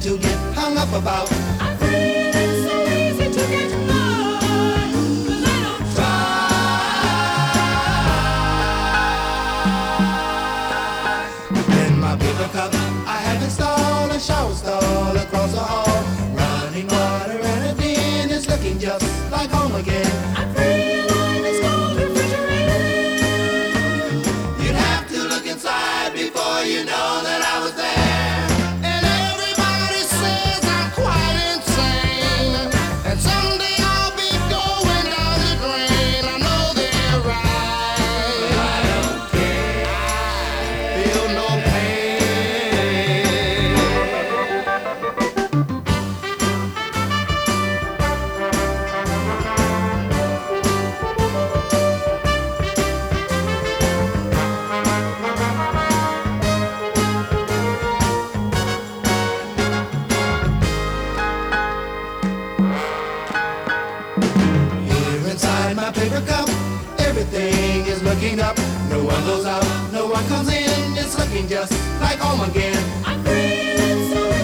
to get hung up about. I'm feeling so easy to get by, 'cause I don't try. In my paper cup, I have installed a shower stall across the hall. Running water and a bin is looking just like home again. I feel like it's cold refrigerated. You'd have to look inside before you know that I was there. And everybody says I'm quite insane. And someday I'll be going down the drain. I know they're right. But I don't care. I feel no pain. Here inside my paper cup, everything is looking up. No one goes out, no one comes in. It's looking just like home again. I'm feeling so